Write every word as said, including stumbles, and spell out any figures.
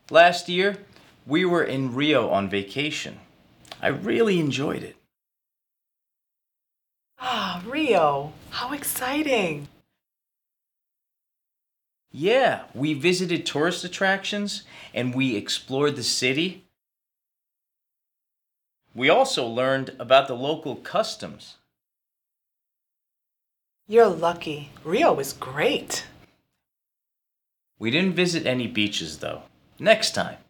Last year, we were in Rio on vacation. I really enjoyed it. Ah, Rio. How exciting. Yeah, we visited tourist attractions and we explored the city. We also learned about the local customs. You're lucky. Rio is great. We didn't visit any beaches though. Next time.